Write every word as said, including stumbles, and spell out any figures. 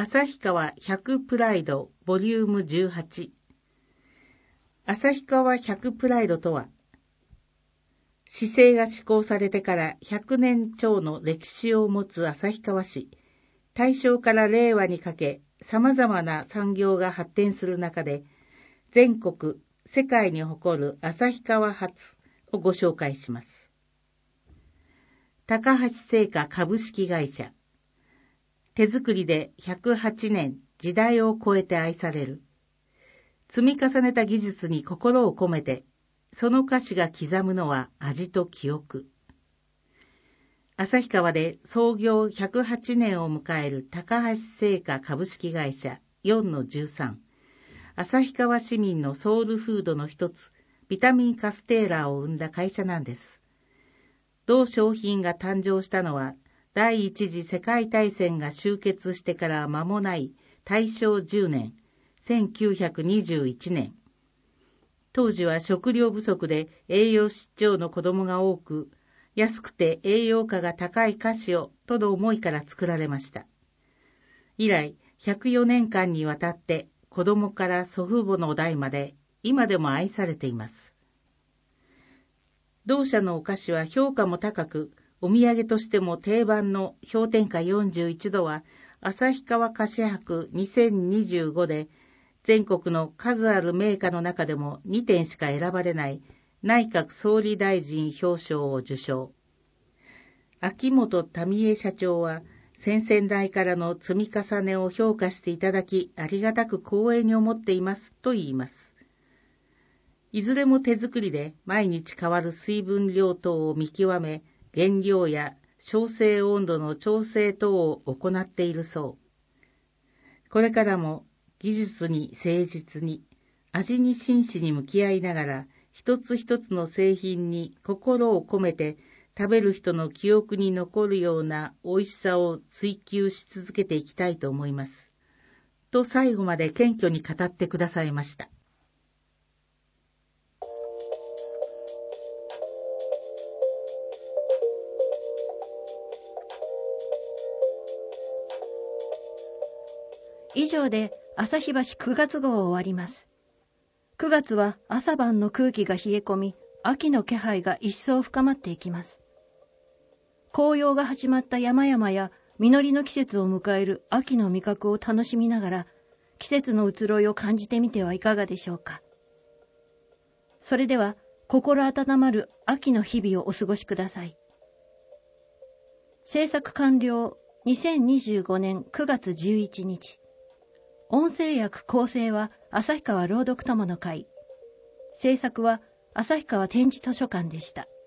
旭川百プライドボリュームじゅうはち。旭川百プライドとは、市制が施行されてからひゃくねん超の歴史を持つ旭川市。大正から令和にかけ、様々な産業が発展する中で、全国、世界に誇る旭川発をご紹介します。高橋製菓株式会社。手作りでひゃくはちねん、時代を超えて愛される。積み重ねた技術に心を込めて、その菓子が刻むのは味と記憶。旭川で創業ひゃくはちねんを迎える高橋製菓株式会社 よんのじゅうさん。旭川市民のソウルフードの一つ、ビタミンカステーラーを生んだ会社なんです。同商品が誕生したのは、第一次世界大戦が終結してから間もない大正じゅうねん、せんきゅうひゃくにじゅういちねん。当時は食料不足で栄養失調の子供が多く、安くて栄養価が高い菓子をとの思いから作られました。以来、ひゃくよねんかんにわたって子供から祖父母の代まで今でも愛されています。同社のお菓子は評価も高く、お土産としても定番の氷点下よんじゅういちどは、旭川菓子博にせんにじゅうごで、全国の数ある銘菓の中でもにてんしか選ばれない内閣総理大臣表彰を受賞。秋元民江社長は、先々代からの積み重ねを評価していただき、ありがたく光栄に思っていますと言います。いずれも手作りで毎日変わる水分量等を見極め、原料や焼成温度の調整等を行っているそう。これからも技術に誠実に、味に真摯に向き合いながら、一つ一つの製品に心を込めて、食べる人の記憶に残るような美味しさを追求し続けていきたいと思います。と最後まで謙虚に語ってくださいました。 以上で旭橋くがつ号を終わります。くがつは朝晩の空気が冷え込み、秋の気配が一層深まっていきます。紅葉が始まった山々や実りの季節を迎える秋の味覚を楽しみながら、季節の移ろいを感じてみてはいかがでしょうか。それでは、心温まる秋の日々をお過ごしください。制作完了にせんにじゅうごねんくがつじゅういちにち。音声訳構成は旭川朗読友の会。制作は旭川展示図書館でした。